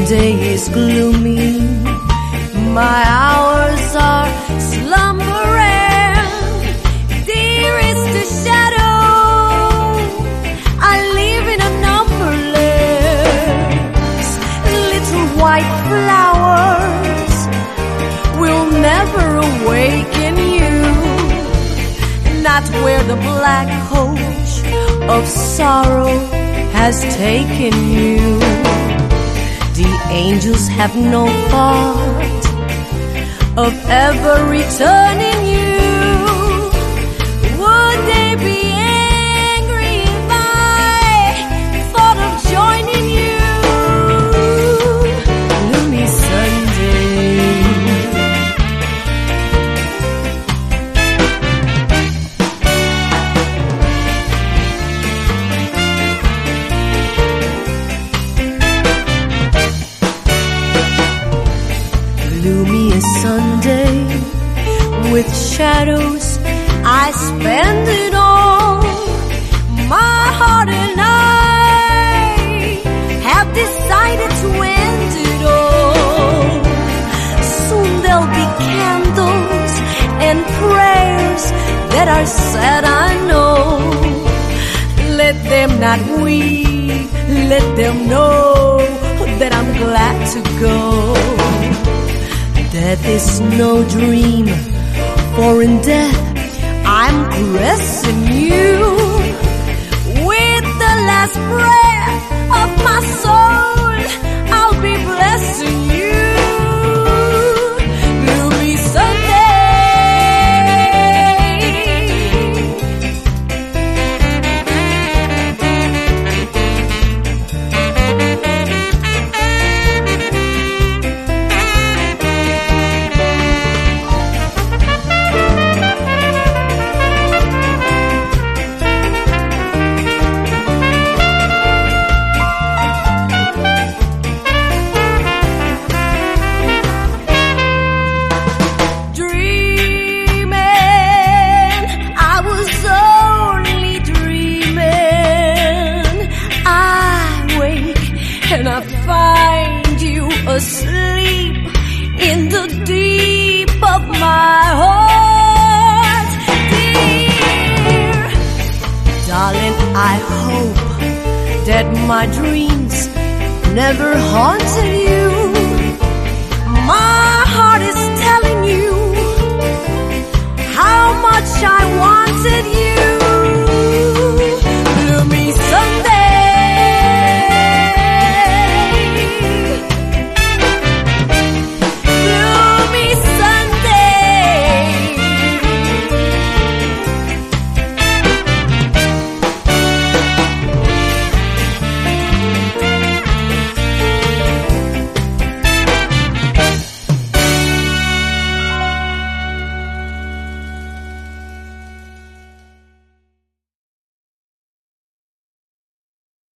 day is gloomy, my hours are slumbering. Dearest, the shadow I live in a numberless. Little white flowers will never awaken you, not where the black coach of sorrow has taken you. The angels have no thought of ever returning you. Would they be angry if I thought of joining you? Gloomy Sunday. Gloomy Sunday, with shadows I spend it all. My heart and I have decided to end it all. Soon there'll be candles and prayers that are said, I know. Let them not weep, let them know that I'm glad to go. Death is no dream, for in death I'm caressing you. With the last breath of my soul, I'll be blessing you. Gloomy Sunday. And I find you asleep in the deep of my heart. Dear darling, I hope that my dreams never haunted you. My